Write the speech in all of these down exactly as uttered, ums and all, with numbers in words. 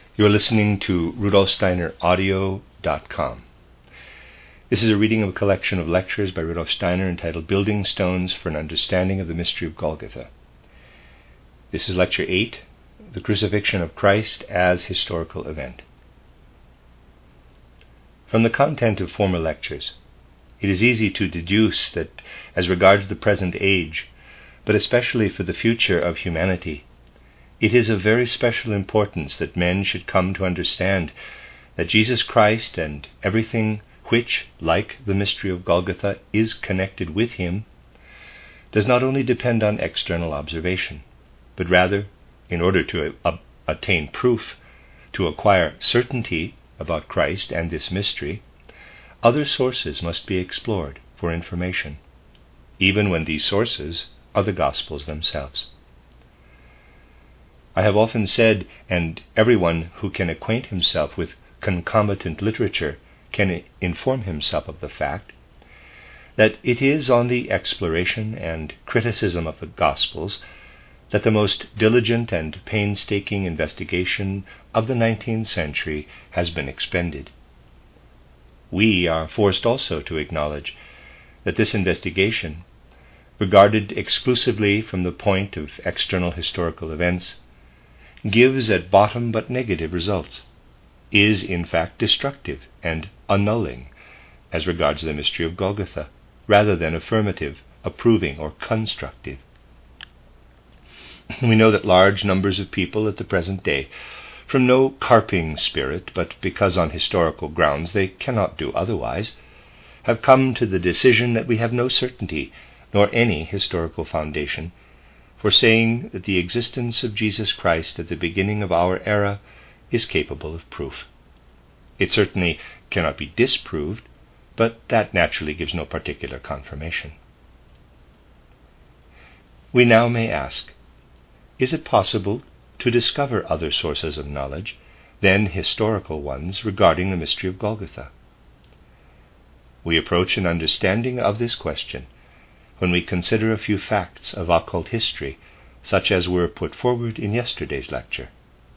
You are listening to Rudolf Steiner Audio dot com. This is a reading of a collection of lectures by Rudolf Steiner entitled Building Stones for an Understanding of the Mystery of Golgotha. This is Lecture eight, The Crucifixion of Christ as Historical Event. From the content of former lectures, it is easy to deduce that as regards the present age, but especially for the future of humanity, it is of very special importance that men should come to understand that Jesus Christ and everything which, like the mystery of Golgotha, is connected with him, does not only depend on external observation, but rather, in order to uh, attain proof, to acquire certainty about Christ and this mystery, other sources must be explored for information, even when these sources are the Gospels themselves. I have often said, and everyone who can acquaint himself with concomitant literature can inform himself of the fact, that it is on the exploration and criticism of the Gospels that the most diligent and painstaking investigation of the nineteenth century has been expended. We are forced also to acknowledge that this investigation, regarded exclusively from the point of external historical events, gives at bottom but negative results, is in fact destructive and annulling as regards the mystery of Golgotha, rather than affirmative, approving, or constructive. We know that large numbers of people at the present day, from no carping spirit, but because on historical grounds they cannot do otherwise, have come to the decision that we have no certainty, nor any historical foundation, for saying that the existence of Jesus Christ at the beginning of our era is capable of proof. It certainly cannot be disproved, but that naturally gives no particular confirmation. We now may ask, is it possible to discover other sources of knowledge than historical ones regarding the mystery of Golgotha? We approach an understanding of this question when we consider a few facts of occult history, such as were put forward in yesterday's lecture.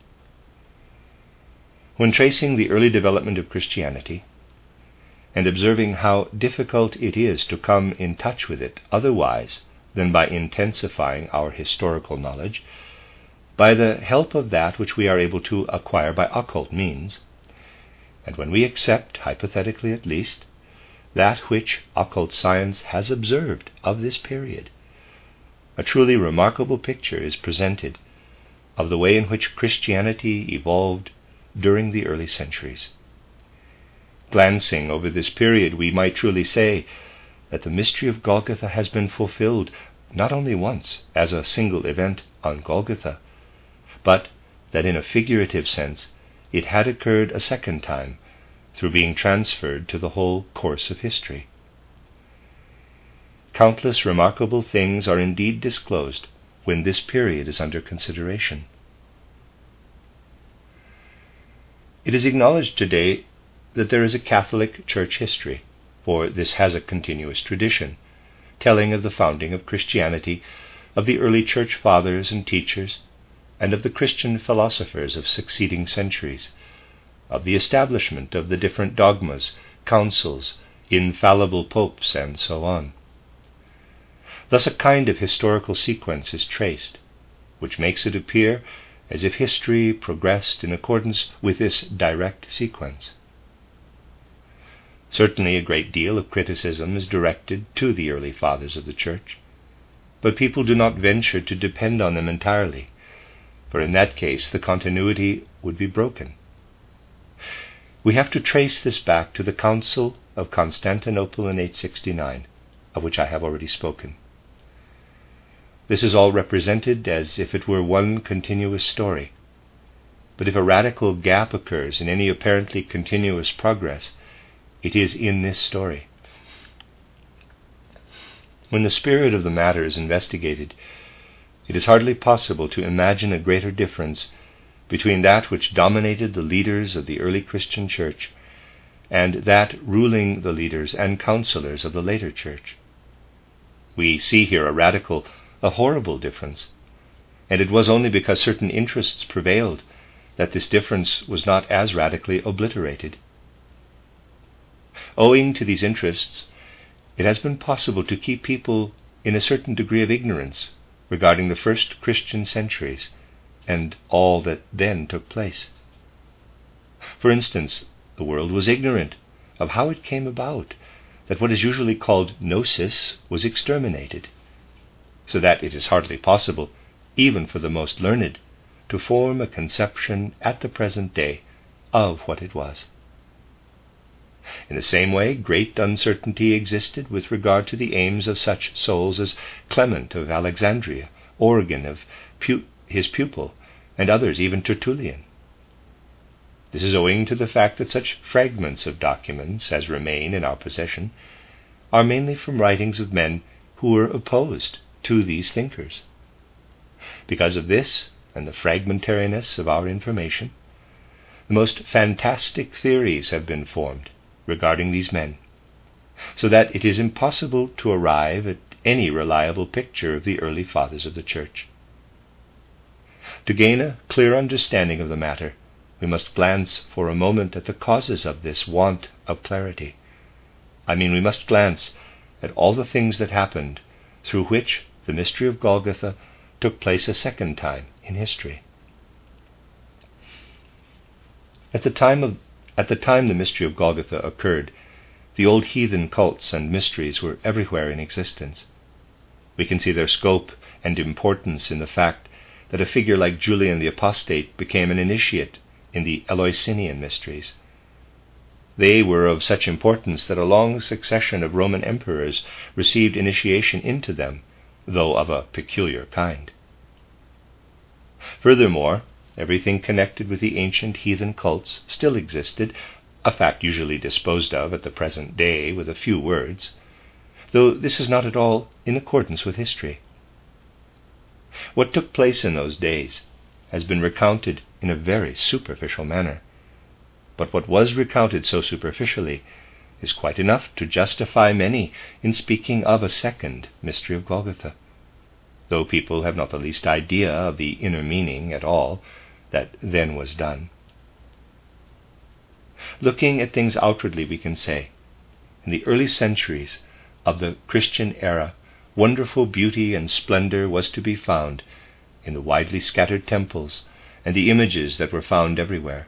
When tracing the early development of Christianity, and observing how difficult it is to come in touch with it otherwise than by intensifying our historical knowledge, by the help of that which we are able to acquire by occult means, and when we accept, hypothetically at least, that which occult science has observed of this period, a truly remarkable picture is presented of the way in which Christianity evolved during the early centuries. Glancing over this period, we might truly say that the mystery of Golgotha has been fulfilled not only once as a single event on Golgotha, but that in a figurative sense it had occurred a second time through being transferred to the whole course of history. Countless remarkable things are indeed disclosed when this period is under consideration. It is acknowledged today that there is a Catholic Church history, for this has a continuous tradition, telling of the founding of Christianity, of the early Church fathers and teachers, and of the Christian philosophers of succeeding centuries, of the establishment of the different dogmas, councils, infallible popes, and so on. Thus a kind of historical sequence is traced, which makes it appear as if history progressed in accordance with this direct sequence. Certainly a great deal of criticism is directed to the early fathers of the Church, but people do not venture to depend on them entirely, for in that case the continuity would be broken. We have to trace this back to the Council of Constantinople in eight sixty-nine, of which I have already spoken. This is all represented as if it were one continuous story, but if a radical gap occurs in any apparently continuous progress, it is in this story. When the spirit of the matter is investigated, it is hardly possible to imagine a greater difference between that which dominated the leaders of the early Christian Church and that ruling the leaders and counselors of the later Church. We see here a radical, a horrible difference, and it was only because certain interests prevailed that this difference was not as radically obliterated. Owing to these interests, it has been possible to keep people in a certain degree of ignorance regarding the first Christian centuries and all that then took place. For instance, the world was ignorant of how it came about that what is usually called gnosis was exterminated, so that it is hardly possible, even for the most learned, to form a conception at the present day of what it was. In the same way, great uncertainty existed with regard to the aims of such souls as Clement of Alexandria, Origen of pu- his pupil, and others, even Tertullian. This is owing to the fact that such fragments of documents as remain in our possession are mainly from writings of men who were opposed to these thinkers. Because of this and the fragmentariness of our information, the most fantastic theories have been formed regarding these men, so that it is impossible to arrive at any reliable picture of the early fathers of the Church. To gain a clear understanding of the matter, we must glance for a moment at the causes of this want of clarity. I mean, we must glance at all the things that happened through which the mystery of Golgotha took place a second time in history. At the time of At the time the mystery of Golgotha occurred, the old heathen cults and mysteries were everywhere in existence. We can see their scope and importance in the fact that a figure like Julian the Apostate became an initiate in the Eleusinian mysteries. They were of such importance that a long succession of Roman emperors received initiation into them, though of a peculiar kind. Furthermore, everything connected with the ancient heathen cults still existed, a fact usually disposed of at the present day with a few words, though this is not at all in accordance with history. What took place in those days has been recounted in a very superficial manner, but what was recounted so superficially is quite enough to justify many in speaking of a second mystery of Golgotha, though people have not the least idea of the inner meaning at all that then was done. Looking at things outwardly, we can say, in the early centuries of the Christian era, wonderful beauty and splendor was to be found in the widely scattered temples and the images that were found everywhere.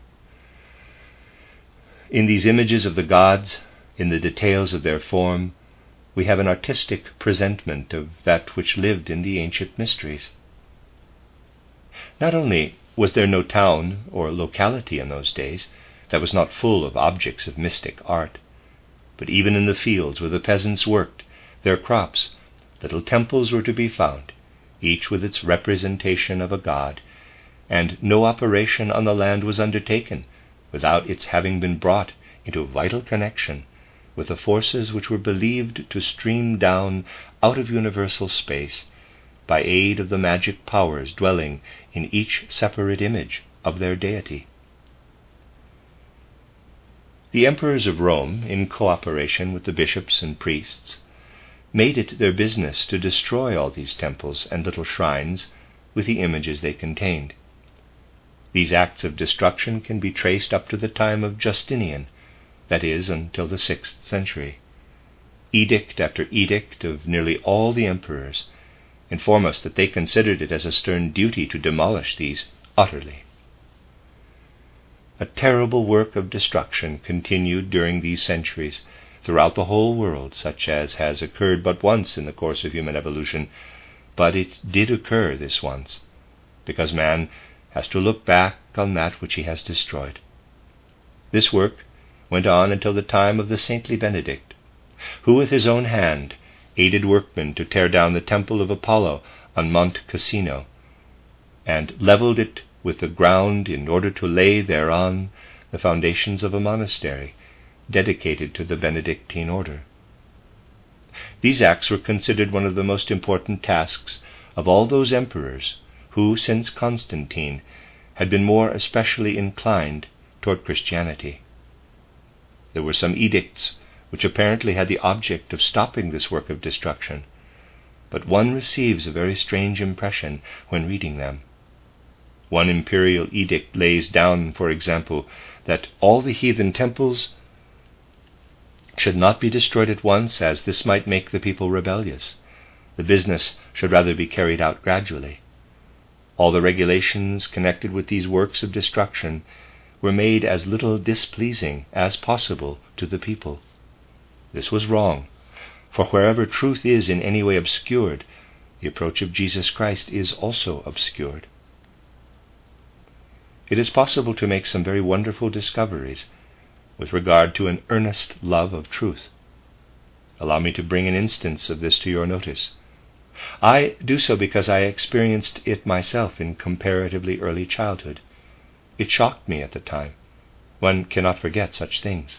In these images of the gods, in the details of their form, we have an artistic presentment of that which lived in the ancient mysteries. Not only was there no town or locality in those days that was not full of objects of mystic art, but even in the fields where the peasants worked their crops, little temples were to be found, each with its representation of a god, and no operation on the land was undertaken without its having been brought into vital connection with the forces which were believed to stream down out of universal space by aid of the magic powers dwelling in each separate image of their deity. The emperors of Rome, in cooperation with the bishops and priests, made it their business to destroy all these temples and little shrines with the images they contained. These acts of destruction can be traced up to the time of Justinian, that is, until the sixth century. Edict after edict of nearly all the emperors inform us that they considered it as a stern duty to demolish these utterly. A terrible work of destruction continued during these centuries throughout the whole world, such as has occurred but once in the course of human evolution, but it did occur this once, because man has to look back on that which he has destroyed. This work went on until the time of the saintly Benedict, who with his own hand aided workmen to tear down the temple of Apollo on Mount Cassino, and leveled it with the ground in order to lay thereon the foundations of a monastery dedicated to the Benedictine order. These acts were considered one of the most important tasks of all those emperors who, since Constantine, had been more especially inclined toward Christianity. There were some edicts which apparently had the object of stopping this work of destruction, but one receives a very strange impression when reading them. One imperial edict lays down, for example, that all the heathen temples should not be destroyed at once, as this might make the people rebellious. The business should rather be carried out gradually. All the regulations connected with these works of destruction were made as little displeasing as possible to the people. This was wrong, for wherever truth is in any way obscured, the approach of Jesus Christ is also obscured. It is possible to make some very wonderful discoveries with regard to an earnest love of truth. Allow me to bring an instance of this to your notice. I do so because I experienced it myself in comparatively early childhood. It shocked me at the time. One cannot forget such things.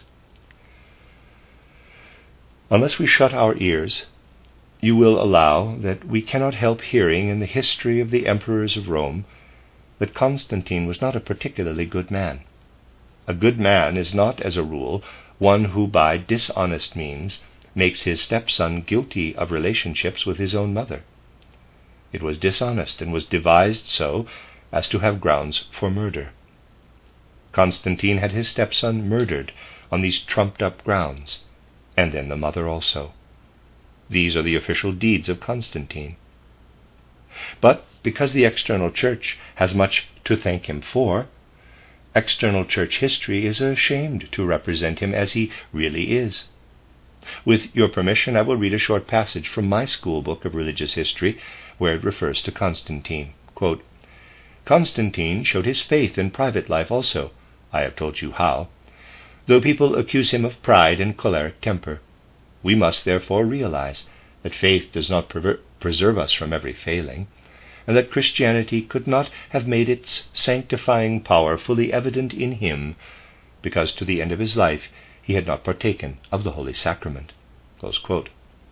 Unless we shut our ears, you will allow that we cannot help hearing in the history of the emperors of Rome that Constantine was not a particularly good man. A good man is not, as a rule, one who by dishonest means makes his stepson guilty of relationships with his own mother. It was dishonest, and was devised so as to have grounds for murder. Constantine had his stepson murdered on these trumped-up grounds, and then the mother also. These are the official deeds of Constantine. But because the external church has much to thank him for, external church history is ashamed to represent him as he really is. With your permission, I will read a short passage from my school book of religious history, where it refers to Constantine. Quote, Constantine showed his faith in private life also. I have told you how. Though people accuse him of pride and choleric temper, we must therefore realize that faith does not prever- preserve us from every failing, and that Christianity could not have made its sanctifying power fully evident in him, because to the end of his life he had not partaken of the Holy Sacrament. Close quote.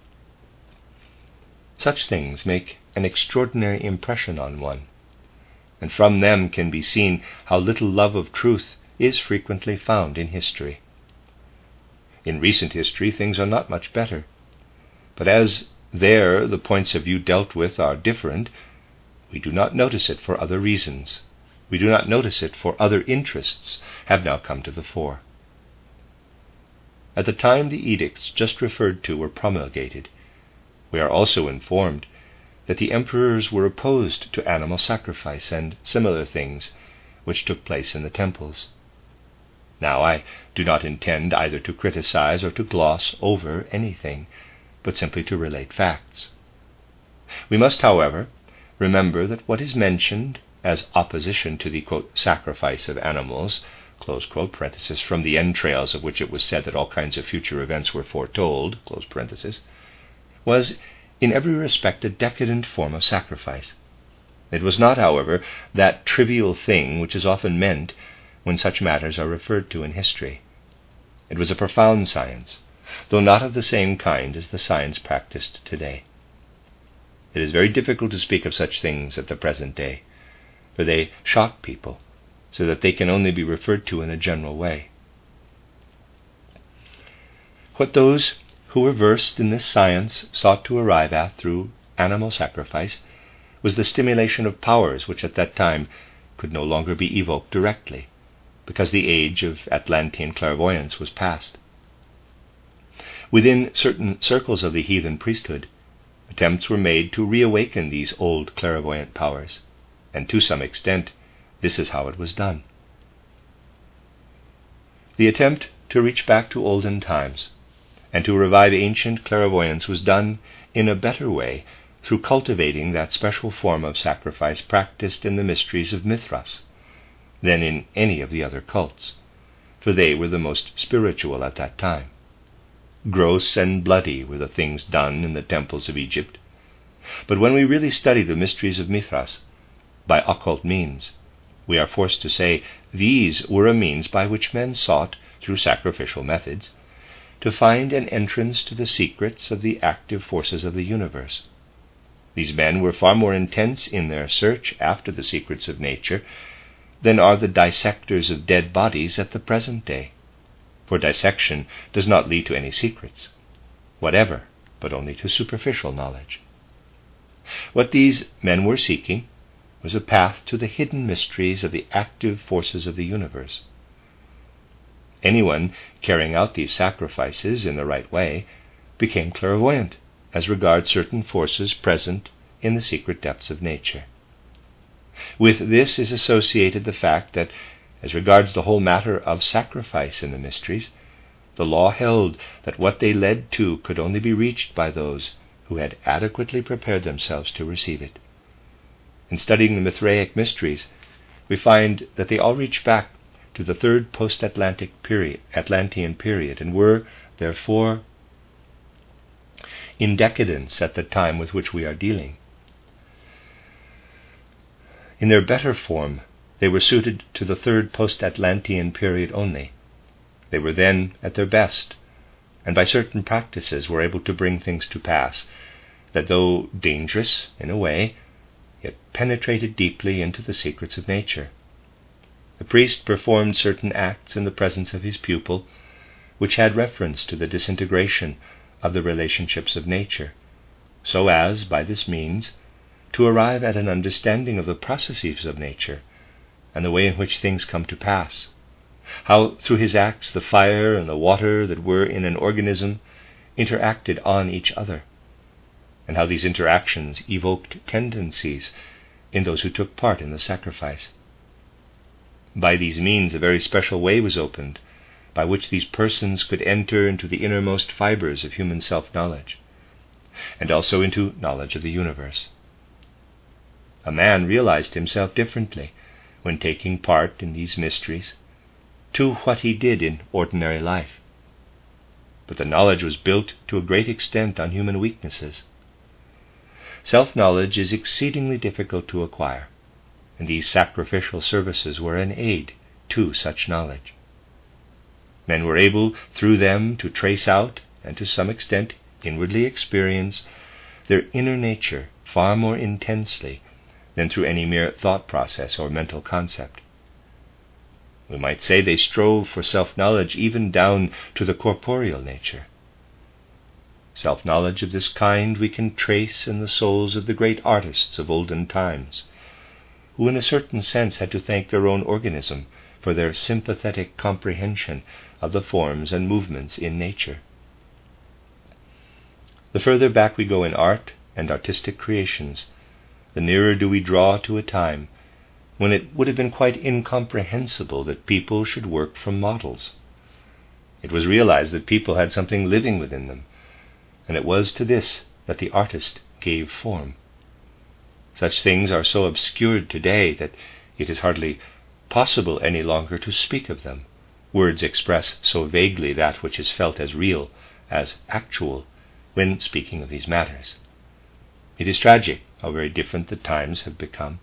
Such things make an extraordinary impression on one, and from them can be seen how little love of truth is frequently found in history. In recent history things are not much better, but as there the points of view dealt with are different, we do not notice it for other reasons. We do not notice it for other interests have now come to the fore. At the time the edicts just referred to were promulgated, we are also informed that the emperors were opposed to animal sacrifice and similar things which took place in the temples. Now, I do not intend either to criticize or to gloss over anything, but simply to relate facts. We must, however, remember that what is mentioned as opposition to the, quote, sacrifice of animals, close quote, parenthesis, from the entrails of which it was said that all kinds of future events were foretold, close parenthesis, was in every respect a decadent form of sacrifice. It was not, however, that trivial thing which is often meant when such matters are referred to in history. It was a profound science, though not of the same kind as the science practiced today. It is very difficult to speak of such things at the present day, for they shock people, so that they can only be referred to in a general way. What those who were versed in this science sought to arrive at through animal sacrifice was the stimulation of powers which at that time could no longer be evoked directly, because the age of Atlantean clairvoyance was past. Within certain circles of the heathen priesthood, attempts were made to reawaken these old clairvoyant powers, and to some extent this is how it was done. The attempt to reach back to olden times and to revive ancient clairvoyance was done in a better way through cultivating that special form of sacrifice practiced in the mysteries of Mithras than in any of the other cults, for they were the most spiritual at that time. Gross and bloody were the things done in the temples of Egypt, but when we really study the mysteries of Mithras by occult means, we are forced to say these were a means by which men sought, through sacrificial methods, to find an entrance to the secrets of the active forces of the universe. These men were far more intense in their search after the secrets of nature than are the dissectors of dead bodies at the present day, for dissection does not lead to any secrets, whatever, but only to superficial knowledge. What these men were seeking was a path to the hidden mysteries of the active forces of the universe. Anyone carrying out these sacrifices in the right way became clairvoyant as regards certain forces present in the secret depths of nature. With this is associated the fact that, as regards the whole matter of sacrifice in the mysteries, the law held that what they led to could only be reached by those who had adequately prepared themselves to receive it. In studying the Mithraic mysteries, we find that they all reach back to the third post-Atlantic period, Atlantean period, and were, therefore, in decadence at the time with which we are dealing. In their better form, they were suited to the third post-Atlantean period only. They were then at their best, and by certain practices were able to bring things to pass that, though dangerous in a way, yet penetrated deeply into the secrets of nature. The priest performed certain acts in the presence of his pupil, which had reference to the disintegration of the relationships of nature, so as, by this means, to arrive at an understanding of the processes of nature and the way in which things come to pass, how through his acts the fire and the water that were in an organism interacted on each other, and how these interactions evoked tendencies in those who took part in the sacrifice. By these means a very special way was opened by which these persons could enter into the innermost fibers of human self-knowledge, and also into knowledge of the universe. A man realized himself differently when taking part in these mysteries to what he did in ordinary life. But the knowledge was built to a great extent on human weaknesses. Self-knowledge is exceedingly difficult to acquire, and these sacrificial services were an aid to such knowledge. Men were able through them to trace out, and to some extent inwardly experience, their inner nature far more intensely than through any mere thought process or mental concept. We might say they strove for self-knowledge even down to the corporeal nature. Self-knowledge of this kind we can trace in the souls of the great artists of olden times, who in a certain sense had to thank their own organism for their sympathetic comprehension of the forms and movements in nature. The further back we go in art and artistic creations, the nearer do we draw to a time when it would have been quite incomprehensible that people should work from models. It was realized that people had something living within them, and it was to this that the artist gave form. Such things are so obscured today that it is hardly possible any longer to speak of them. Words express so vaguely that which is felt as real, as actual, when speaking of these matters. It is tragic how very different the times have become.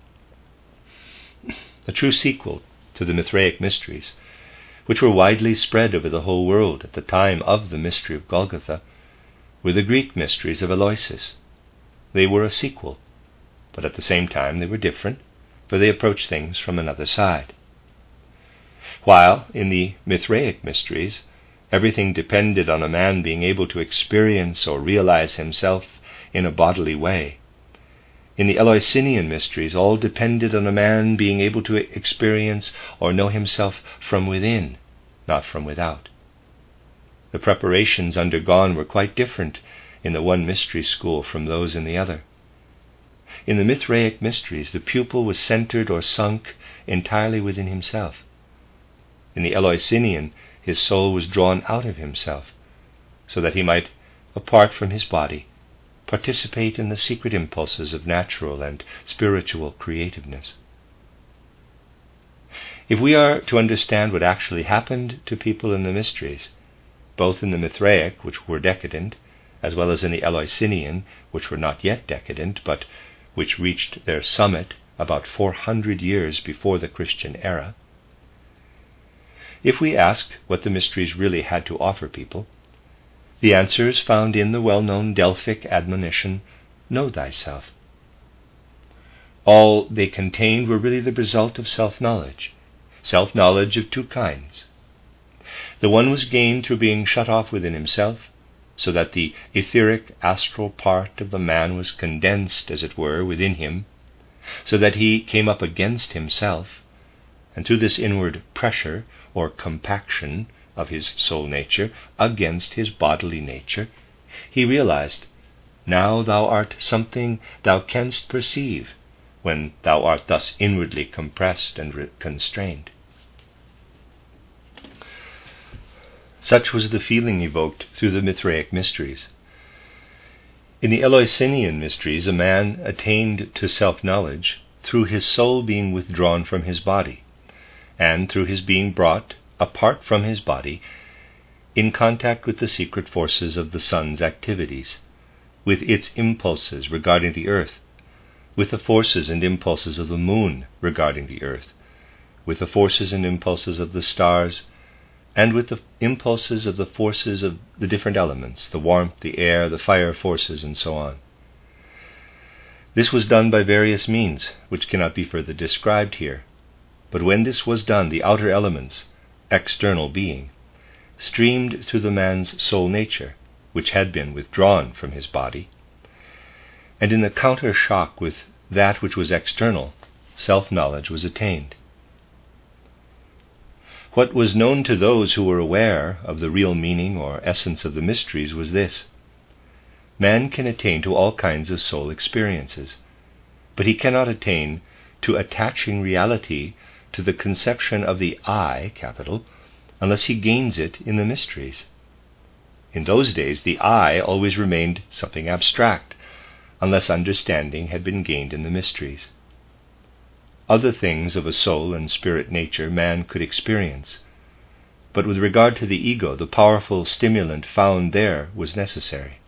A true sequel to the Mithraic mysteries, which were widely spread over the whole world at the time of the mystery of Golgotha, were the Greek mysteries of Eleusis. They were a sequel, but at the same time they were different, for they approached things from another side. While in the Mithraic mysteries everything depended on a man being able to experience or realize himself in a bodily way, in the Eleusinian mysteries all depended on a man being able to experience or know himself from within, not from without. The preparations undergone were quite different in the one mystery school from those in the other. In the Mithraic mysteries, the pupil was centered or sunk entirely within himself. In the Eleusinian, his soul was drawn out of himself, so that he might, apart from his body, participate in the secret impulses of natural and spiritual creativeness. If we are to understand what actually happened to people in the mysteries, both in the Mithraic, which were decadent, as well as in the Eleusinian, which were not yet decadent, but which reached their summit about four hundred years before the Christian era, if we ask what the mysteries really had to offer people, the answer is found in the well-known Delphic admonition, "Know thyself." All they contained were really the result of self-knowledge, self-knowledge of two kinds. The one was gained through being shut off within himself, so that the etheric astral part of the man was condensed, as it were, within him, so that he came up against himself, and through this inward pressure or compaction of his soul nature against his bodily nature, he realized, now thou art something thou canst perceive when thou art thus inwardly compressed and re- constrained. Such was the feeling evoked through the Mithraic mysteries. In the Eleusinian mysteries, a man attained to self-knowledge through his soul being withdrawn from his body, and through his being brought, apart from his body, in contact with the secret forces of the sun's activities, with its impulses regarding the earth, with the forces and impulses of the moon regarding the earth, with the forces and impulses of the stars, and with the impulses of the forces of the different elements, the warmth, the air, the fire forces, and so on. This was done by various means, which cannot be further described here. But when this was done, the outer elements, external being, streamed through the man's soul nature, which had been withdrawn from his body, and in the counter shock with that which was external, self-knowledge was attained. What was known to those who were aware of the real meaning or essence of the mysteries was this: man can attain to all kinds of soul experiences, but he cannot attain to attaching reality to the conception of the I, capital, unless he gains it in the mysteries. In those days, the I always remained something abstract, unless understanding had been gained in the mysteries. Other things of a soul and spirit nature man could experience, but with regard to the ego, the powerful stimulant found there was necessary.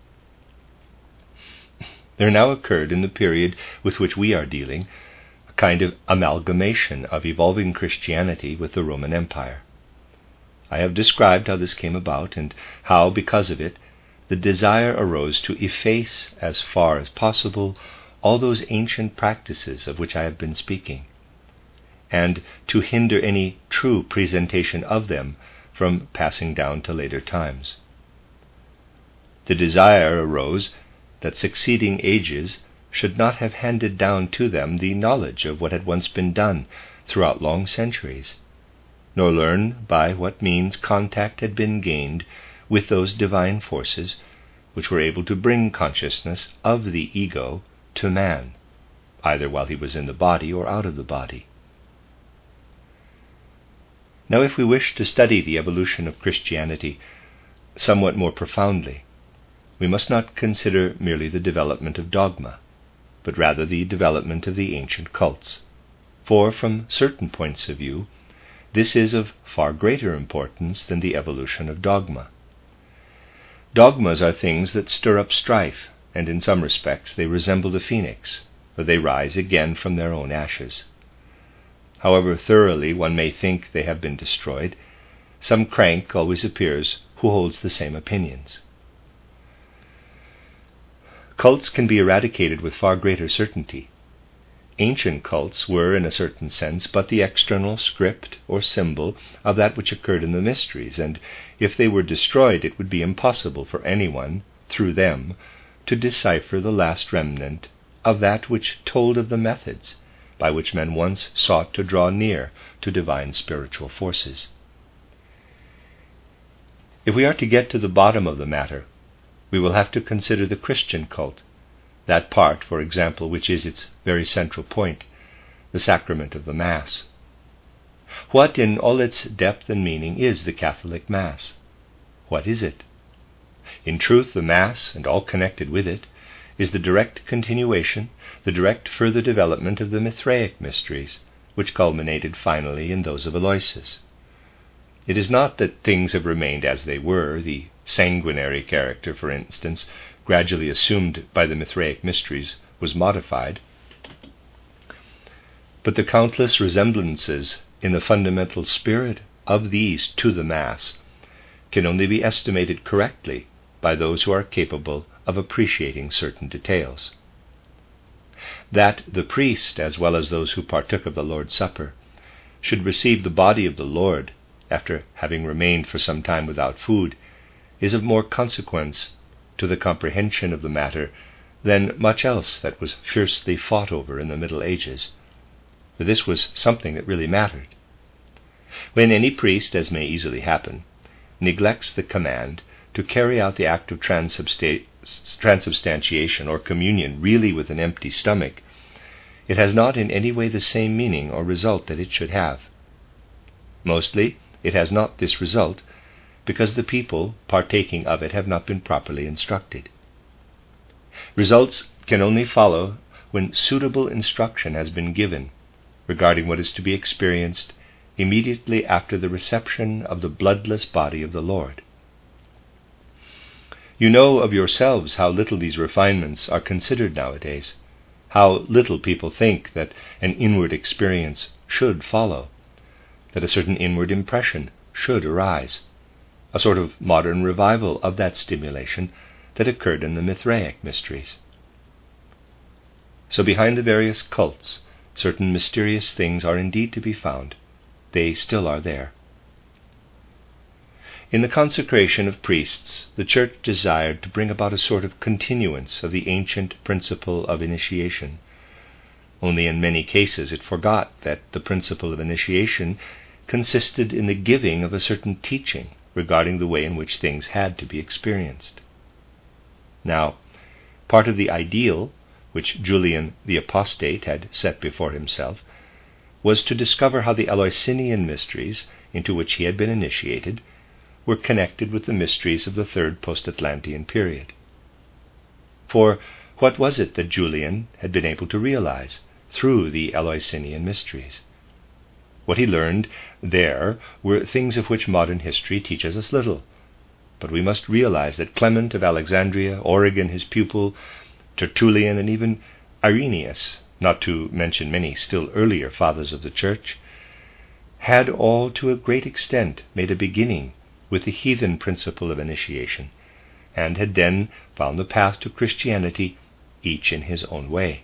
There now occurred in the period with which we are dealing a kind of amalgamation of evolving Christianity with the Roman Empire. I have described how this came about, and how, because of it, the desire arose to efface as far as possible all those ancient practices of which I have been speaking, and to hinder any true presentation of them from passing down to later times. The desire arose that succeeding ages should not have handed down to them the knowledge of what had once been done throughout long centuries, nor learn by what means contact had been gained with those divine forces which were able to bring consciousness of the ego to man, either while he was in the body or out of the body. Now, if we wish to study the evolution of Christianity somewhat more profoundly, we must not consider merely the development of dogma, but rather the development of the ancient cults. For, from certain points of view, this is of far greater importance than the evolution of dogma. Dogmas are things that stir up strife, and in some respects they resemble the phoenix, for they rise again from their own ashes. However thoroughly one may think they have been destroyed, some crank always appears who holds the same opinions. Cults can be eradicated with far greater certainty. Ancient cults were, in a certain sense, but the external script or symbol of that which occurred in the mysteries, and if they were destroyed, it would be impossible for anyone, through them, to decipher the last remnant of that which told of the methods by which men once sought to draw near to divine spiritual forces. If we are to get to the bottom of the matter, we will have to consider the Christian cult, that part, for example, which is its very central point, the sacrament of the Mass. What, in all its depth and meaning, is the Catholic Mass? What is it? In truth, the Mass, and all connected with it, is the direct continuation, the direct further development of the Mithraic mysteries, which culminated finally in those of Aloysius. It is not that things have remained as they were, the sanguinary character, for instance, gradually assumed by the Mithraic mysteries, was modified, but the countless resemblances in the fundamental spirit of these to the Mass can only be estimated correctly by those who are capable of appreciating certain details. That the priest, as well as those who partook of the Lord's Supper, should receive the body of the Lord after having remained for some time without food, is of more consequence to the comprehension of the matter than much else that was fiercely fought over in the Middle Ages, for this was something that really mattered. When any priest, as may easily happen, neglects the command to carry out the act of transubsta- transubstantiation or communion really with an empty stomach, it has not in any way the same meaning or result that it should have. Mostly, it has not this result because the people partaking of it have not been properly instructed. Results can only follow when suitable instruction has been given regarding what is to be experienced immediately after the reception of the bloodless body of the Lord. You know of yourselves how little these refinements are considered nowadays, how little people think that an inward experience should follow, that a certain inward impression should arise, a sort of modern revival of that stimulation that occurred in the Mithraic mysteries. So behind the various cults, certain mysterious things are indeed to be found. They still are there. In the consecration of priests, the Church desired to bring about a sort of continuance of the ancient principle of initiation. Only in many cases it forgot that the principle of initiation consisted in the giving of a certain teaching regarding the way in which things had to be experienced. Now, part of the ideal which Julian the Apostate had set before himself was to discover how the Eleusinian mysteries, into which he had been initiated, were connected with the mysteries of the third post-Atlantean period. For what was it that Julian had been able to realize through the Eleusinian mysteries? What he learned there were things of which modern history teaches us little, but we must realize that Clement of Alexandria, Origen his pupil, Tertullian, and even Irenaeus, not to mention many still earlier fathers of the Church, had all to a great extent made a beginning with the heathen principle of initiation, and had then found the path to Christianity, each in his own way.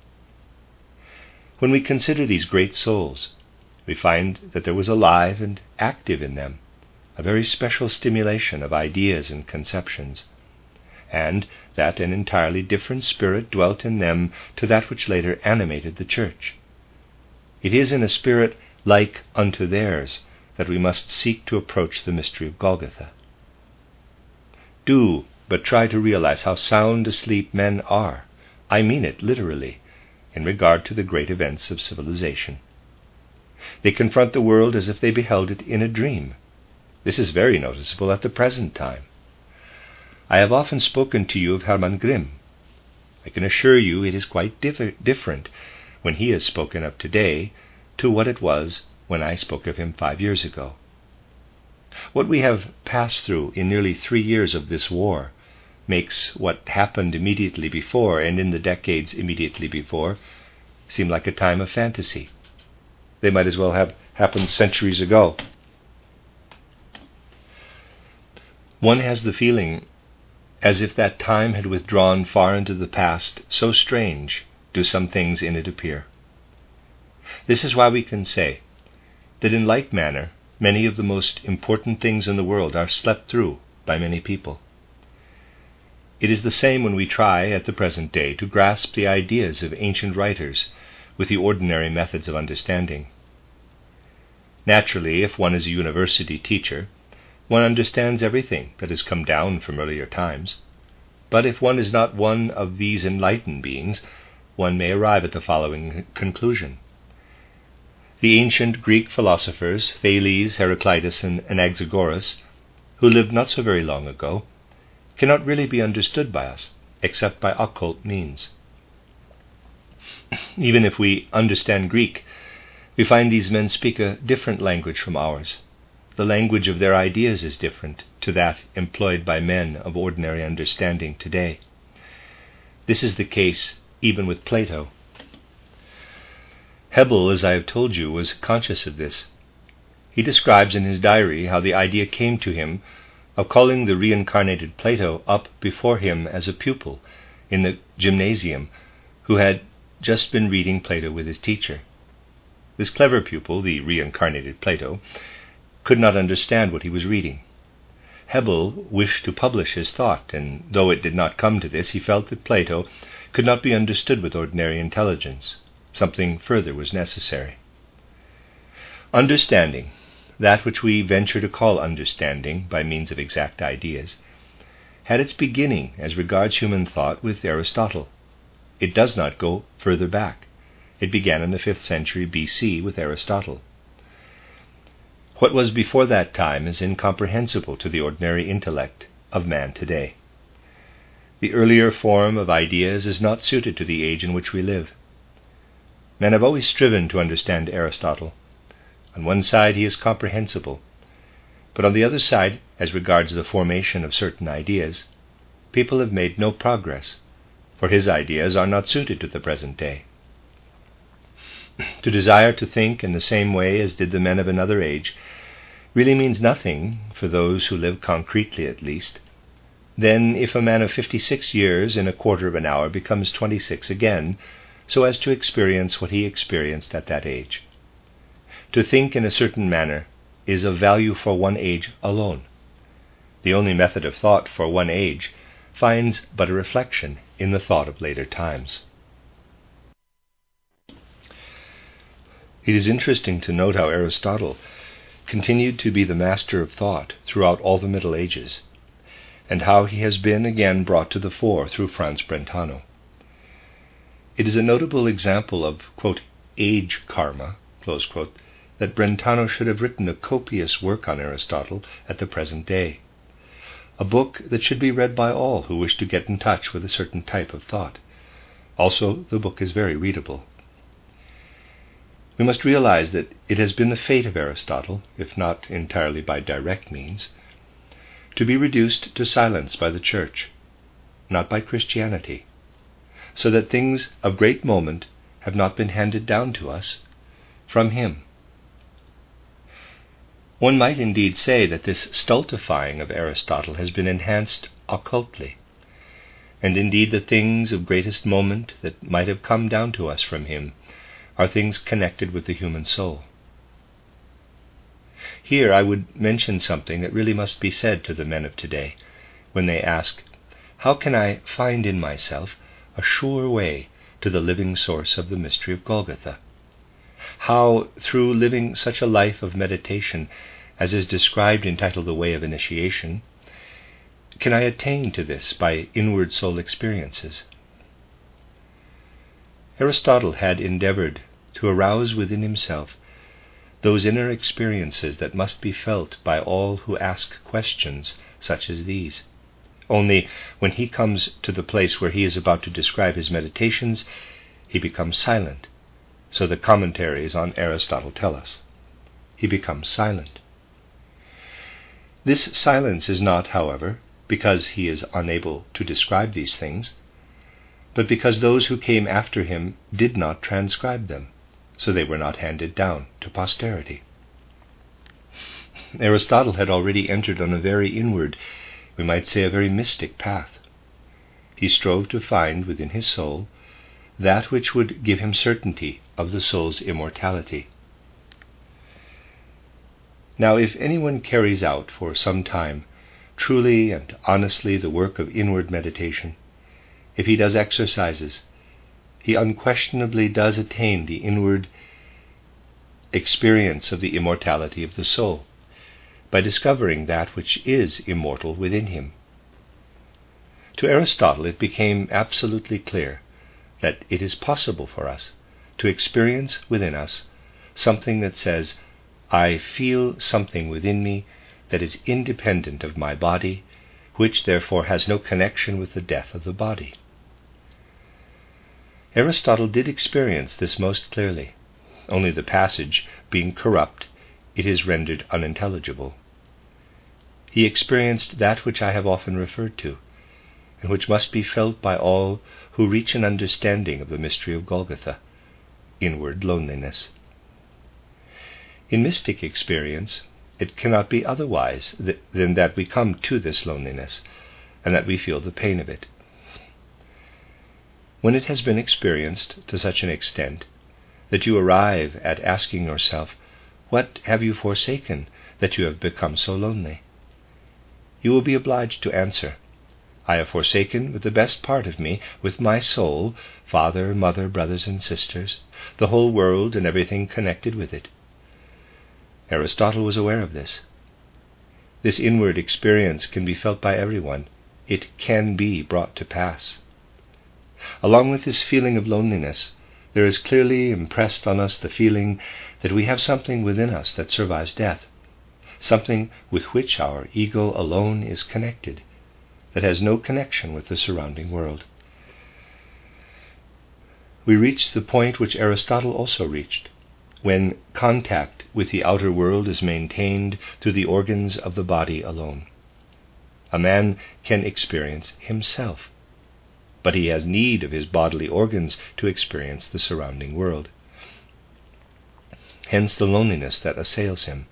When we consider these great souls, we find that there was alive and active in them a very special stimulation of ideas and conceptions, and that an entirely different spirit dwelt in them to that which later animated the Church. It is in a spirit like unto theirs that we must seek to approach the mystery of Golgotha. Do but try to realize how sound asleep men are, I mean it literally, in regard to the great events of civilization. They confront the world as if they beheld it in a dream. This is very noticeable at the present time. I have often spoken to you of Hermann Grimm. I can assure you it is quite diff- different when he is spoken of today to what it was when I spoke of him five years ago. What we have passed through in nearly three years of this war makes what happened immediately before and in the decades immediately before seem like a time of fantasy. They might as well have happened centuries ago. One has the feeling as if that time had withdrawn far into the past, so strange do some things in it appear. This is why we can say that in like manner many of the most important things in the world are slept through by many people. It is the same when we try at the present day to grasp the ideas of ancient writers with the ordinary methods of understanding. Naturally, if one is a university teacher, one understands everything that has come down from earlier times. But if one is not one of these enlightened beings, one may arrive at the following conclusion. The ancient Greek philosophers, Thales, Heraclitus, and Anaxagoras, who lived not so very long ago, cannot really be understood by us, except by occult means. Even if we understand Greek, we find these men speak a different language from ours. The language of their ideas is different to that employed by men of ordinary understanding today. This is the case even with Plato. Hebel, as I have told you, was conscious of this. He describes in his diary how the idea came to him of calling the reincarnated Plato up before him as a pupil in the gymnasium who had just been reading Plato with his teacher. This clever pupil, the reincarnated Plato, could not understand what he was reading. Hebel wished to publish his thought, and though it did not come to this, he felt that Plato could not be understood with ordinary intelligence. Something further was necessary. Understanding, that which we venture to call understanding by means of exact ideas, had its beginning as regards human thought with Aristotle. It does not go further back. It began in the fifth century B C with Aristotle. What was before that time is incomprehensible to the ordinary intellect of man today. The earlier form of ideas is not suited to the age in which we live. Men have always striven to understand Aristotle. On one side he is comprehensible, but on the other side, as regards the formation of certain ideas, people have made no progress, for his ideas are not suited to the present day. To desire to think in the same way as did the men of another age really means nothing for those who live concretely at least. Then if a man of fifty-six years in a quarter of an hour becomes twenty-six again, so as to experience what he experienced at that age. To think in a certain manner is of value for one age alone. The only method of thought for one age finds but a reflection in the thought of later times. It is interesting to note how Aristotle continued to be the master of thought throughout all the Middle Ages, and how he has been again brought to the fore through Franz Brentano. It is a notable example of, quote, age karma, close quote, that Brentano should have written a copious work on Aristotle at the present day, a book that should be read by all who wish to get in touch with a certain type of thought. Also, the book is very readable. We must realize that it has been the fate of Aristotle, if not entirely by direct means, to be reduced to silence by the Church, not by Christianity, so that things of great moment have not been handed down to us from him. One might indeed say that this stultifying of Aristotle has been enhanced occultly, and indeed the things of greatest moment that might have come down to us from him are things connected with the human soul. Here I would mention something that really must be said to the men of today when they ask, how can I find in myself a sure way to the living source of the mystery of Golgotha? How, through living such a life of meditation as is described in title The Way of Initiation, can I attain to this by inward soul experiences? Aristotle had endeavored to arouse within himself those inner experiences that must be felt by all who ask questions such as these. Only when he comes to the place where he is about to describe his meditations, he becomes silent. So the commentaries on Aristotle tell us. He becomes silent. This silence is not, however, because he is unable to describe these things, but because those who came after him did not transcribe them, so they were not handed down to posterity. Aristotle had already entered on a very inward, we might say a very mystic path. He strove to find within his soul that which would give him certainty of the soul's immortality. Now, if anyone carries out for some time truly and honestly the work of inward meditation, if he does exercises, he unquestionably does attain the inward experience of the immortality of the soul, by discovering that which is immortal within him. To Aristotle it became absolutely clear that it is possible for us to experience within us something that says, I feel something within me that is independent of my body, which therefore has no connection with the death of the body. Aristotle did experience this most clearly, only the passage being corrupt, it is rendered unintelligible. He experienced that which I have often referred to, and which must be felt by all who reach an understanding of the mystery of Golgotha, inward loneliness. In mystic experience, it cannot be otherwise th- than that we come to this loneliness, and that we feel the pain of it. When it has been experienced to such an extent that you arrive at asking yourself, what have you forsaken that you have become so lonely? you will be obliged to answer, I have forsaken with the best part of me, with my soul, father, mother, brothers and sisters, the whole world and everything connected with it. Aristotle was aware of this. This inward experience can be felt by everyone. It can be brought to pass. Along with this feeling of loneliness, there is clearly impressed on us the feeling that we have something within us that survives death, something with which our ego alone is connected, that has no connection with the surrounding world. We reach the point which Aristotle also reached, when contact with the outer world is maintained through the organs of the body alone. A man can experience himself, but he has need of his bodily organs to experience the surrounding world. Hence the loneliness that assails him.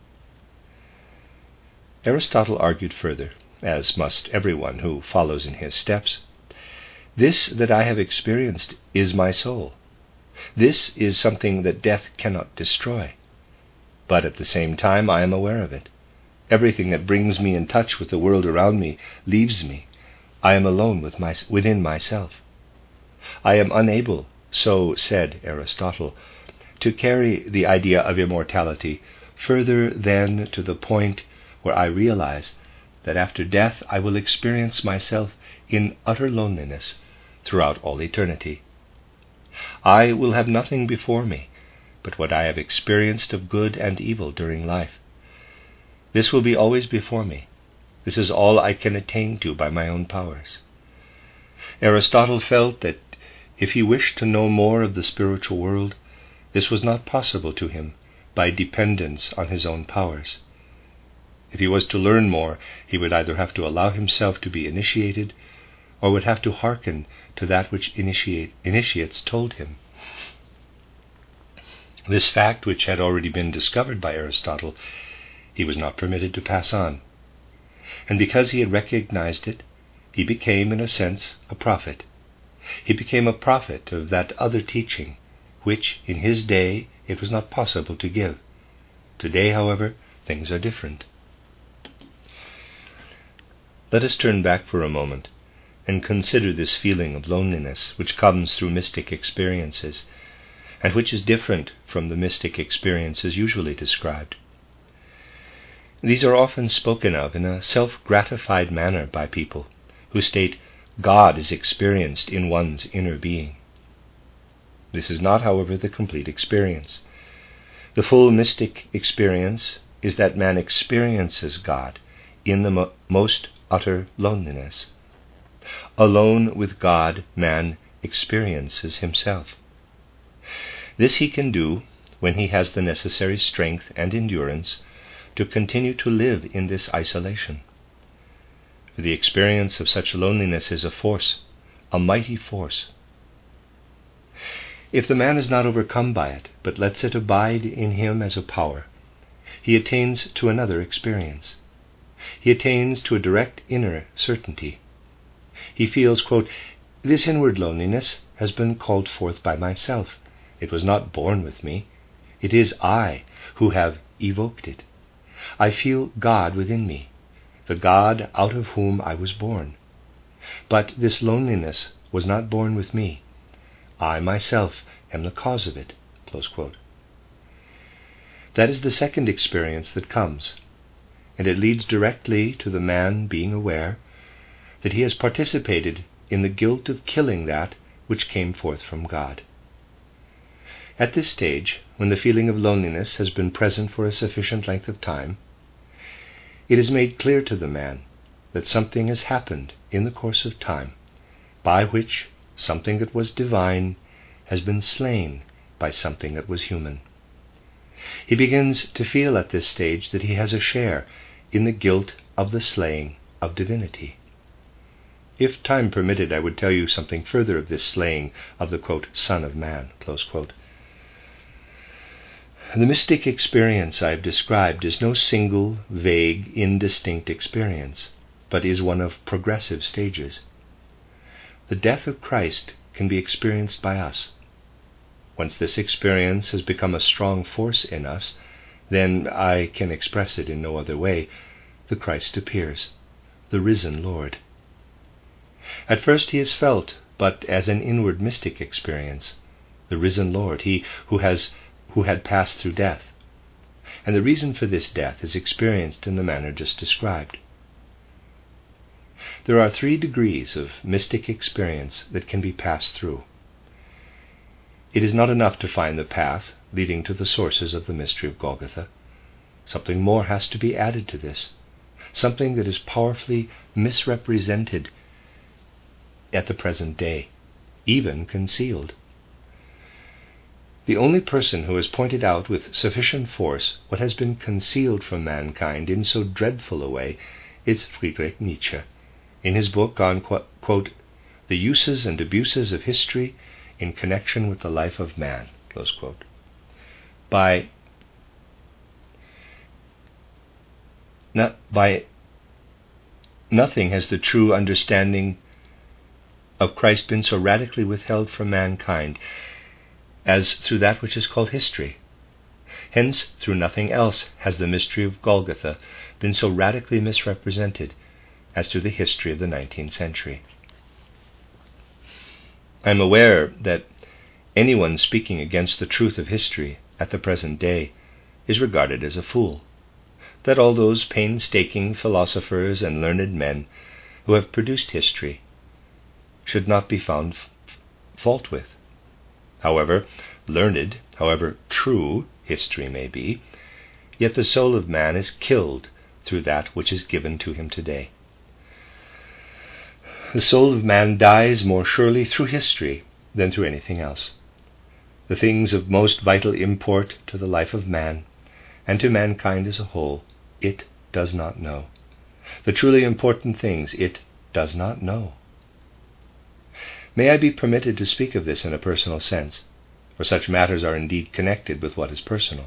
Aristotle argued further, as must everyone who follows in his steps, this that I have experienced is my soul. This is something that death cannot destroy. But at the same time I am aware of it. Everything that brings me in touch with the world around me leaves me. I am alone with my, within myself. I am unable, so said Aristotle, to carry the idea of immortality further than to the point where I realize that after death I will experience myself in utter loneliness throughout all eternity. I will have nothing before me but what I have experienced of good and evil during life. This will be always before me. This is all I can attain to by my own powers. Aristotle felt that if he wished to know more of the spiritual world, this was not possible to him by dependence on his own powers. If he was to learn more, he would either have to allow himself to be initiated, or would have to hearken to that which initiate, initiates told him. This fact, which had already been discovered by Aristotle, he was not permitted to pass on. And because he had recognized it, he became, in a sense, a prophet. He became a prophet of that other teaching, which, in his day, it was not possible to give. Today, however, things are different. Let us turn back for a moment and consider this feeling of loneliness which comes through mystic experiences, and which is different from the mystic experiences usually described. These are often spoken of in a self-gratified manner by people who state God is experienced in one's inner being. This is not, however, the complete experience. The full mystic experience is that man experiences God in the mo- most utter loneliness. Alone with God, man experiences himself. This he can do when he has the necessary strength and endurance to continue to live in this isolation. The experience of such loneliness is a force, a mighty force. If the man is not overcome by it, but lets it abide in him as a power, he attains to another experience. He attains to a direct inner certainty. He feels, quote, this inward loneliness has been called forth by myself. It was not born with me. It is I who have evoked it. I feel God within me, the God out of whom I was born. But this loneliness was not born with me. I myself am the cause of it. Close quote. That is the second experience that comes, and it leads directly to the man being aware that he has participated in the guilt of killing that which came forth from God. At this stage, when the feeling of loneliness has been present for a sufficient length of time, it is made clear to the man that something has happened in the course of time, by which something that was divine has been slain by something that was human. He begins to feel at this stage that he has a share in the guilt of the slaying of divinity. If time permitted, I would tell you something further of this slaying of the, quote, Son of Man, close quote. The mystic experience I have described is no single, vague, indistinct experience, but is one of progressive stages. The death of Christ can be experienced by us. Once this experience has become a strong force in us, then I can express it in no other way, the Christ appears, the risen Lord. At first he is felt but as an inward mystic experience, the risen Lord, he who has who had passed through death. And the reason for this death is experienced in the manner just described. There are three degrees of mystic experience that can be passed through. It is not enough to find the path leading to the sources of the mystery of Golgotha. Something more has to be added to this, something that is powerfully misrepresented at the present day, even concealed. The only person who has pointed out with sufficient force what has been concealed from mankind in so dreadful a way is Friedrich Nietzsche, in his book on, quote, the uses and abuses of history in connection with the life of man, close quote. By, not, by nothing has the true understanding of Christ been so radically withheld from mankind as through that which is called history. Hence, through nothing else has the mystery of Golgotha been so radically misrepresented as through the history of the nineteenth century. I am aware that anyone speaking against the truth of history at the present day is regarded as a fool, that all those painstaking philosophers and learned men who have produced history should not be found f- fault with. However learned, however true history may be, yet the soul of man is killed through that which is given to him today. The soul of man dies more surely through history than through anything else. The things of most vital import to the life of man and to mankind as a whole, it does not know. The truly important things it does not know. May I be permitted to speak of this in a personal sense, for such matters are indeed connected with what is personal.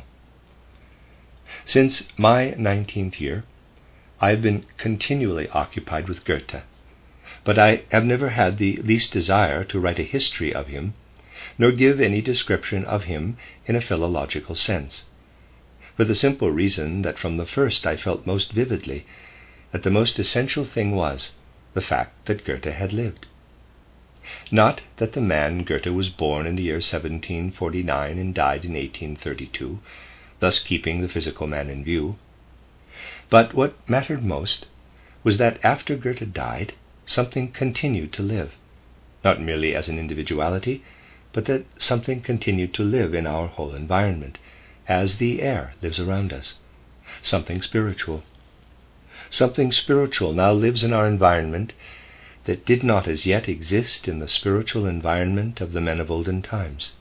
Since my nineteenth year, I have been continually occupied with Goethe, but I have never had the least desire to write a history of him, nor give any description of him in a philological sense, for the simple reason that from the first I felt most vividly that the most essential thing was the fact that Goethe had lived. Not that the man Goethe was born in the year seventeen forty-nine and died in eighteen thirty-two, thus keeping the physical man in view. But what mattered most was that after Goethe died, something continued to live, not merely as an individuality, but that something continued to live in our whole environment, as the air lives around us, something spiritual. Something spiritual now lives in our environment that did not as yet exist in the spiritual environment of the men of olden times.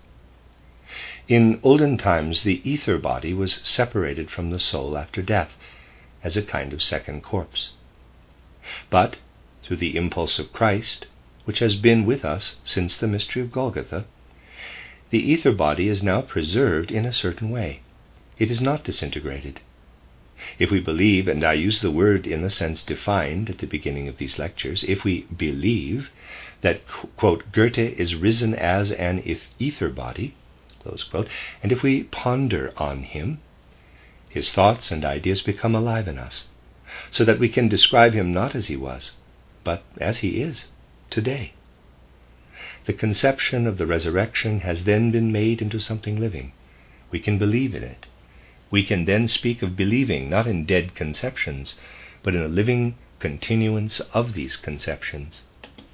In olden times, the ether body was separated from the soul after death, as a kind of second corpse. But, through the impulse of Christ, which has been with us since the mystery of Golgotha, the ether body is now preserved in a certain way. It is not disintegrated. If we believe, and I use the word in the sense defined at the beginning of these lectures, if we believe that, quote, Goethe is risen as an ether body, close quote, and if we ponder on him, his thoughts and ideas become alive in us, so that we can describe him not as he was, but as he is today. The conception of the resurrection has then been made into something living. We can believe in it. We can then speak of believing not in dead conceptions, but in a living continuance of these conceptions.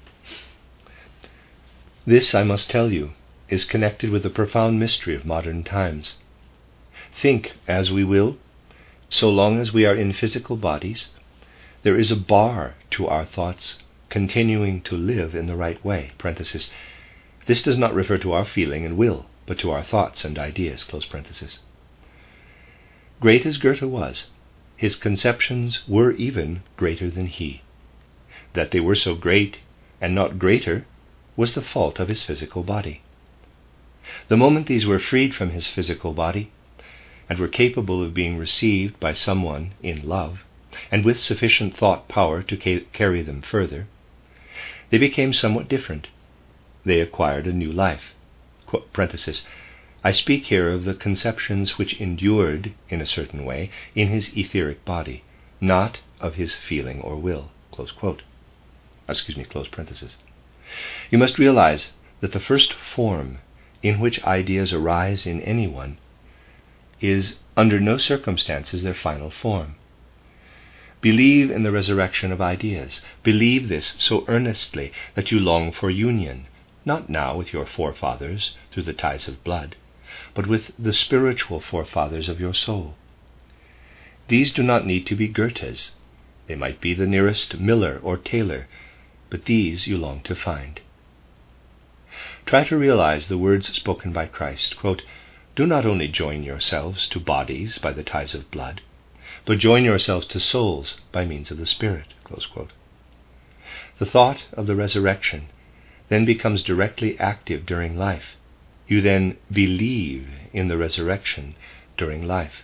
This, I must tell you, is connected with the profound mystery of modern times. Think as we will, so long as we are in physical bodies, there is a bar to our thoughts continuing to live in the right way. Parenthesis. This does not refer to our feeling and will, but to our thoughts and ideas. Close parenthesis. Great as Goethe was, his conceptions were even greater than he. That they were so great and not greater was the fault of his physical body. The moment these were freed from his physical body, and were capable of being received by someone in love, and with sufficient thought power to ca- carry them further, they became somewhat different. They acquired a new life. Qu- parenthesis, I speak here of the conceptions which endured in a certain way in his etheric body, not of his feeling or will. close quote. Excuse me, close parenthesis. You must realize that the first form in which ideas arise in anyone is under no circumstances their final form. Believe in the resurrection of ideas. Believe this so earnestly that you long for union, not now with your forefathers through the ties of blood, but with the spiritual forefathers of your soul. These do not need to be Goethes. They might be the nearest miller or tailor, but these you long to find. Try to realize the words spoken by Christ, quote, "Do not only join yourselves to bodies by the ties of blood, but join yourselves to souls by means of the Spirit," close quote. The thought of the resurrection then becomes directly active during life. You then believe in the resurrection during life.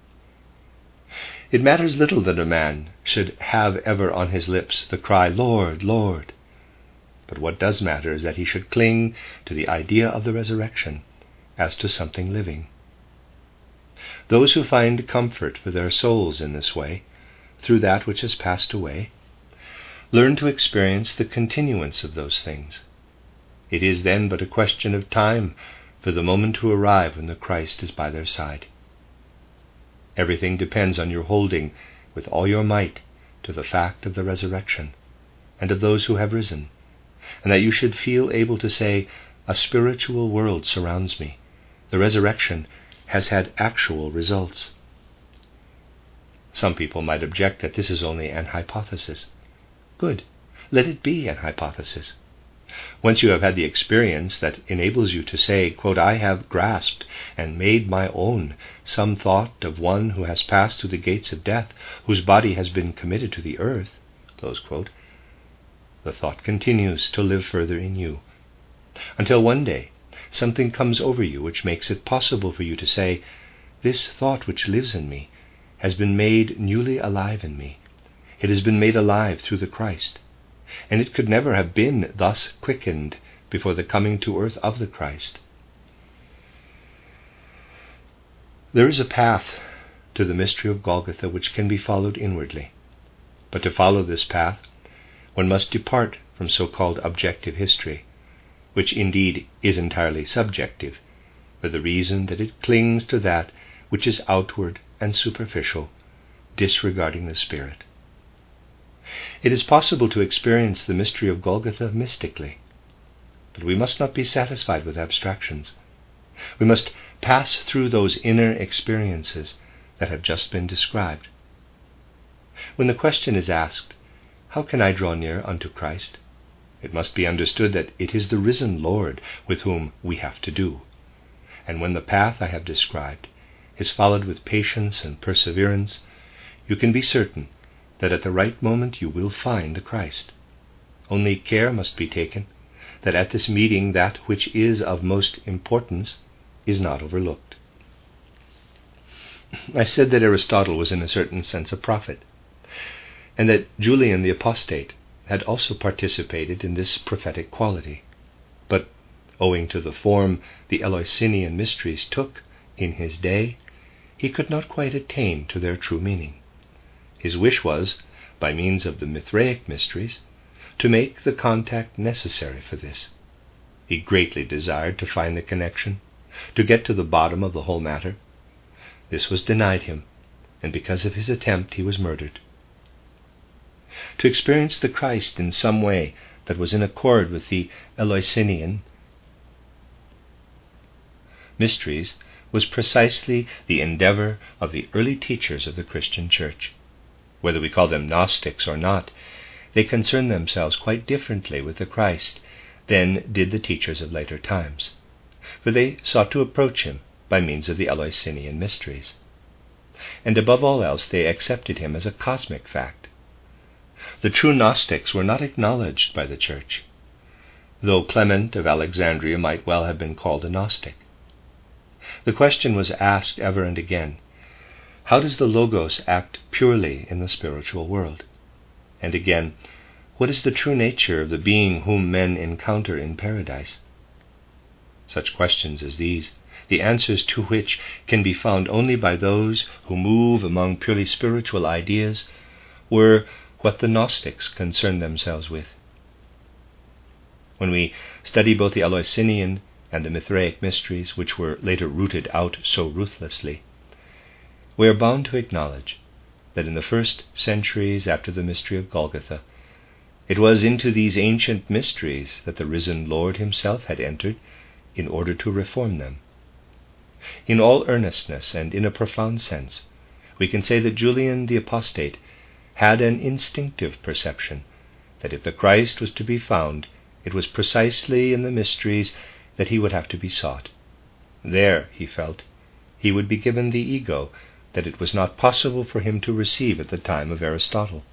It matters little that a man should have ever on his lips the cry, "Lord, Lord." But what does matter is that he should cling to the idea of the resurrection as to something living. Those who find comfort for their souls in this way, through that which has passed away, learn to experience the continuance of those things. It is then but a question of time for the moment to arrive when the Christ is by their side. Everything depends on your holding with all your might to the fact of the resurrection and of those who have risen, and that you should feel able to say, "A spiritual world surrounds me. The resurrection has had actual results." Some people might object that this is only an hypothesis. Good. Let it be an hypothesis. Once you have had the experience that enables you to say, quote, "I have grasped and made my own some thought of one who has passed through the gates of death, whose body has been committed to the earth," close quote, the thought continues to live further in you, until one day something comes over you which makes it possible for you to say, "This thought which lives in me has been made newly alive in me. It has been made alive through the Christ, and it could never have been thus quickened before the coming to earth of the Christ." There is a path to the mystery of Golgotha which can be followed inwardly, but to follow this path one must depart from so-called objective history, which indeed is entirely subjective, for the reason that it clings to that which is outward and superficial, disregarding the Spirit. It is possible to experience the mystery of Golgotha mystically, but we must not be satisfied with abstractions. We must pass through those inner experiences that have just been described. When the question is asked, "How can I draw near unto Christ?" it must be understood that it is the risen Lord with whom we have to do. And when the path I have described is followed with patience and perseverance, you can be certain that at the right moment you will find the Christ. Only care must be taken that at this meeting that which is of most importance is not overlooked. I said that Aristotle was in a certain sense a prophet, and that Julian the Apostate had also participated in this prophetic quality. But owing to the form the Eleusinian mysteries took in his day, he could not quite attain to their true meaning. His wish was, by means of the Mithraic mysteries, to make the contact necessary for this. He greatly desired to find the connection, to get to the bottom of the whole matter. This was denied him, and because of his attempt he was murdered. To experience the Christ in some way that was in accord with the Eleusinian mysteries was precisely the endeavor of the early teachers of the Christian Church. Whether we call them Gnostics or not, they concern themselves quite differently with the Christ than did the teachers of later times, for they sought to approach him by means of the Eleusinian mysteries. And above all else, they accepted him as a cosmic fact. The true Gnostics were not acknowledged by the Church, though Clement of Alexandria might well have been called a Gnostic. The question was asked ever and again, how does the Logos act purely in the spiritual world? And again, what is the true nature of the being whom men encounter in paradise? Such questions as these, the answers to which can be found only by those who move among purely spiritual ideas, were what the Gnostics concerned themselves with. When we study both the Eleusinian and the Mithraic mysteries, which were later rooted out so ruthlessly, we are bound to acknowledge that in the first centuries after the mystery of Golgotha, it was into these ancient mysteries that the risen Lord himself had entered in order to reform them. In all earnestness and in a profound sense, we can say that Julian the Apostate had an instinctive perception that if the Christ was to be found, it was precisely in the mysteries that he would have to be sought. There, he felt, he would be given the ego that it was not possible for him to receive at the time of Aristotle.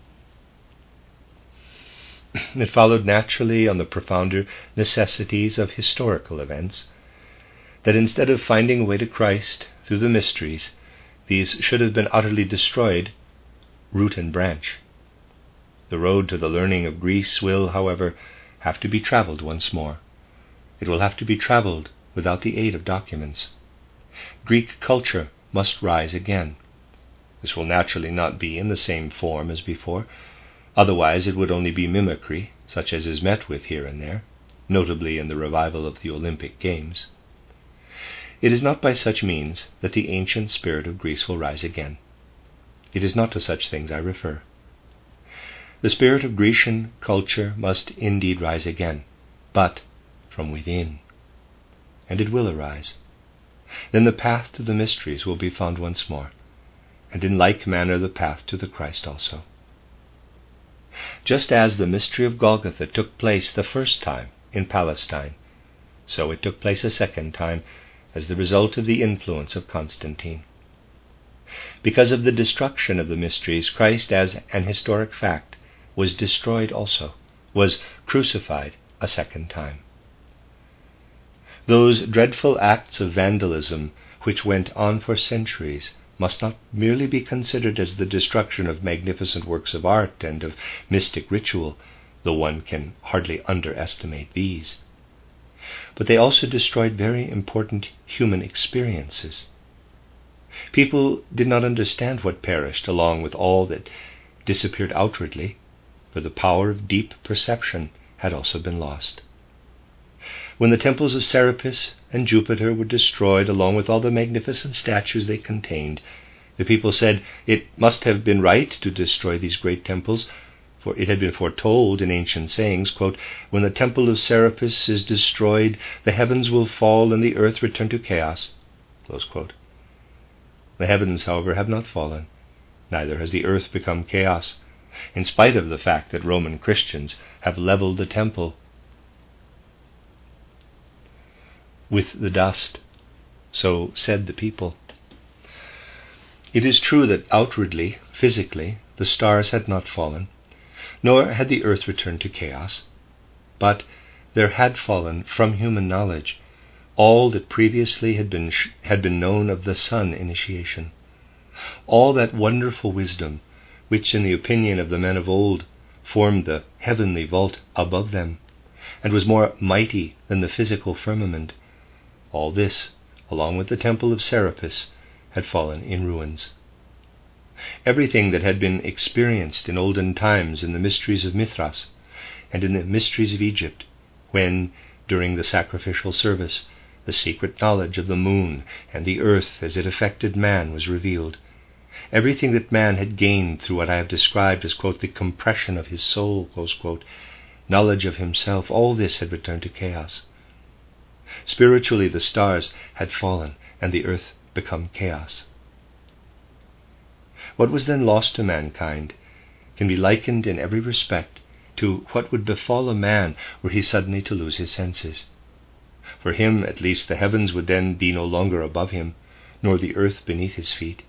It followed naturally on the profounder necessities of historical events that instead of finding a way to Christ through the mysteries, these should have been utterly destroyed, root and branch. The road to the learning of Greece will, however, have to be traveled once more. It will have to be traveled without the aid of documents. Greek culture must rise again. This will naturally not be in the same form as before, otherwise it would only be mimicry, such as is met with here and there, notably in the revival of the Olympic Games. It is not by such means that the ancient spirit of Greece will rise again. It is not to such things I refer. The spirit of Grecian culture must indeed rise again, but from within. And it will arise. Then the path to the mysteries will be found once more, and in like manner the path to the Christ also. Just as the mystery of Golgotha took place the first time in Palestine, so it took place a second time as the result of the influence of Constantine. Because of the destruction of the mysteries, Christ as an historic fact was destroyed also, was crucified a second time. Those dreadful acts of vandalism which went on for centuries must not merely be considered as the destruction of magnificent works of art and of mystic ritual, though one can hardly underestimate these. But they also destroyed very important human experiences. People did not understand what perished along with all that disappeared outwardly, for the power of deep perception had also been lost. When the temples of Serapis and Jupiter were destroyed along with all the magnificent statues they contained, the people said it must have been right to destroy these great temples, for it had been foretold in ancient sayings, quote, "When the temple of Serapis is destroyed, the heavens will fall and the earth return to chaos." Close quote. The heavens, however, have not fallen, neither has the earth become chaos, in spite of the fact that Roman Christians have leveled the temple with the dust. So said the people. It is true that outwardly, physically, the stars had not fallen, nor had the earth returned to chaos, but there had fallen from human knowledge all that previously had been sh- had been known of the sun initiation, all that wonderful wisdom which, in the opinion of the men of old, formed the heavenly vault above them, and was more mighty than the physical firmament. All this, along with the temple of Serapis, had fallen in ruins. Everything that had been experienced in olden times in the mysteries of Mithras and in the mysteries of Egypt, when, during the sacrificial service, the secret knowledge of the moon and the earth as it affected man was revealed, everything that man had gained through what I have described as, quote, the compression of his soul, close quote, knowledge of himself, all this had returned to chaos. Spiritually, the stars had fallen and the earth become chaos. What was then lost to mankind can be likened in every respect to what would befall a man were he suddenly to lose his senses. For him, at least, the heavens would then be no longer above him, nor the earth beneath his feet.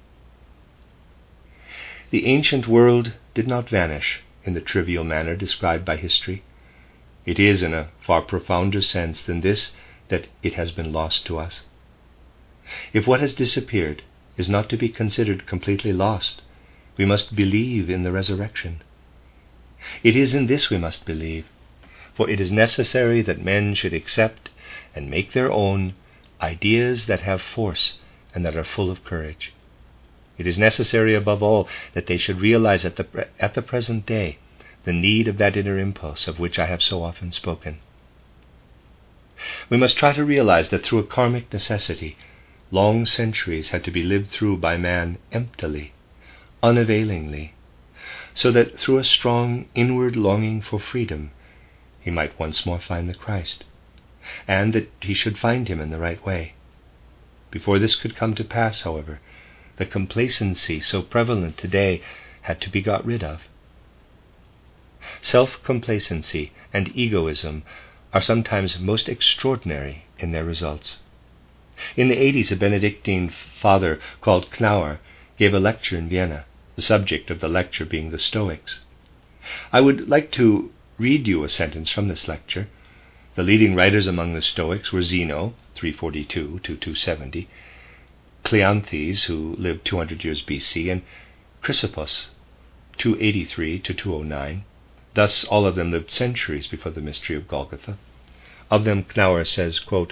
The ancient world did not vanish in the trivial manner described by history. It is in a far profounder sense than this that it has been lost to us. If what has disappeared is not to be considered completely lost, we must believe in the resurrection. It is in this we must believe, for it is necessary that men should accept and make their own ideas that have force and that are full of courage. It is necessary, above all, that they should realize at the, pre- at the present day the need of that inner impulse of which I have so often spoken. We must try to realize that through a karmic necessity, long centuries had to be lived through by man emptily, unavailingly, so that through a strong inward longing for freedom, he might once more find the Christ, and that he should find him in the right way. Before this could come to pass, however, the complacency so prevalent today had to be got rid of. Self-complacency and egoism are sometimes most extraordinary in their results. In the eighties, a Benedictine father called Knauer gave a lecture in Vienna, the subject of the lecture being the Stoics. I would like to read you a sentence from this lecture. The leading writers among the Stoics were Zeno, three forty-two to two seventy, Cleanthes, who lived two hundred years B C, and Chrysippus, two eighty-three to two oh nine. Thus all of them lived centuries before the mystery of Golgotha. Of them, Knauer says, quote,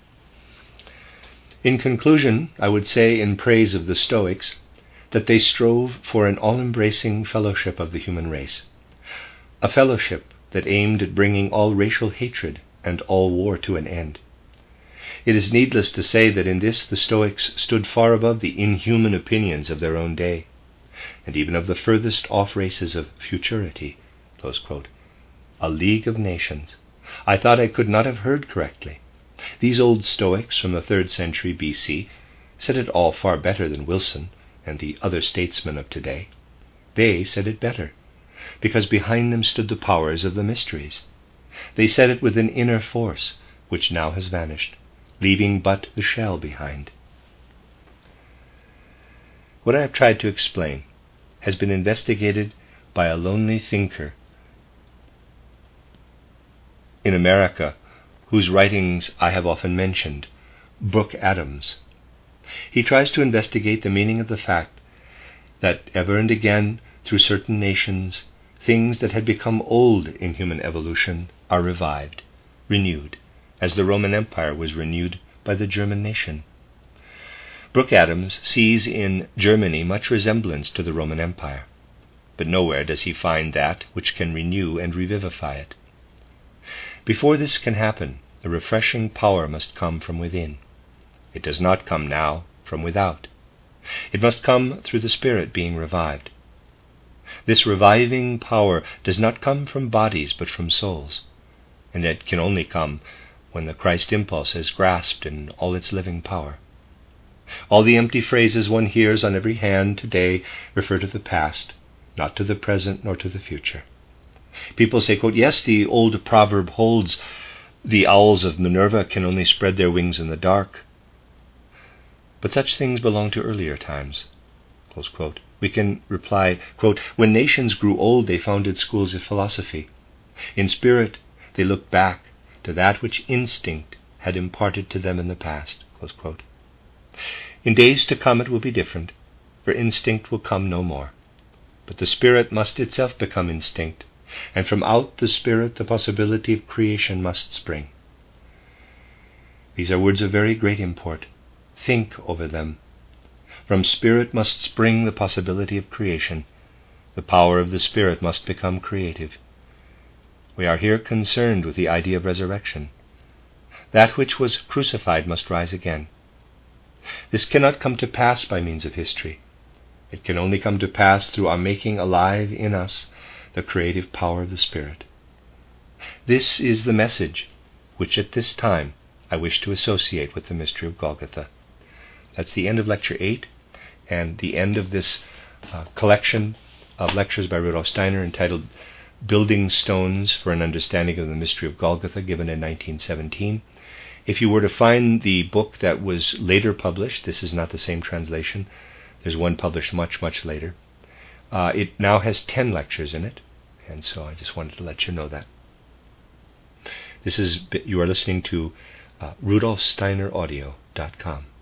"In conclusion, I would say in praise of the Stoics that they strove for an all-embracing fellowship of the human race, a fellowship that aimed at bringing all racial hatred and all war to an end. It is needless to say that in this the Stoics stood far above the inhuman opinions of their own day, and even of the furthest off races of futurity." Close quote. A league of nations. I thought I could not have heard correctly. These old Stoics from the third century B C said it all far better than Wilson and the other statesmen of today. They said it better, because behind them stood the powers of the mysteries. They said it with an inner force, which now has vanished, leaving but the shell behind. What I have tried to explain has been investigated by a lonely thinker in America, whose writings I have often mentioned, Brooke Adams. He tries to investigate the meaning of the fact that ever and again, through certain nations, things that had become old in human evolution are revived, renewed, as the Roman Empire was renewed by the German nation. Brooke Adams sees in Germany much resemblance to the Roman Empire, but nowhere does he find that which can renew and revivify it. Before this can happen, a refreshing power must come from within. It does not come now from without. It must come through the Spirit being revived. This reviving power does not come from bodies but from souls, and it can only come when the Christ impulse is grasped in all its living power. All the empty phrases one hears on every hand today refer to the past, not to the present nor to the future. People say, quote, "Yes, the old proverb holds, the owls of Minerva can only spread their wings in the dark." But such things belong to earlier times. Close quote. We can reply, quote, "When nations grew old, they founded schools of philosophy. In spirit, they looked back to that which instinct had imparted to them in the past." Close quote. In days to come it will be different, for instinct will come no more. But the spirit must itself become instinct, and from out the spirit the possibility of creation must spring. These are words of very great import. Think over them. From spirit must spring the possibility of creation. The power of the Spirit must become creative. We are here concerned with the idea of resurrection. That which was crucified must rise again. This cannot come to pass by means of history. It can only come to pass through our making alive in us the creative power of the Spirit. This is the message which at this time I wish to associate with the mystery of Golgotha. That's the end of Lecture eight, and the end of this uh, collection of lectures by Rudolf Steiner entitled Building Stones for an Understanding of the Mystery of Golgotha, given in nineteen seventeen. If you were to find the book that was later published, this is not the same translation, there's one published much, much later. Uh, it now has ten lectures in it, and so I just wanted to let you know that. This is, you are listening to uh, rudolf steiner audio dot com.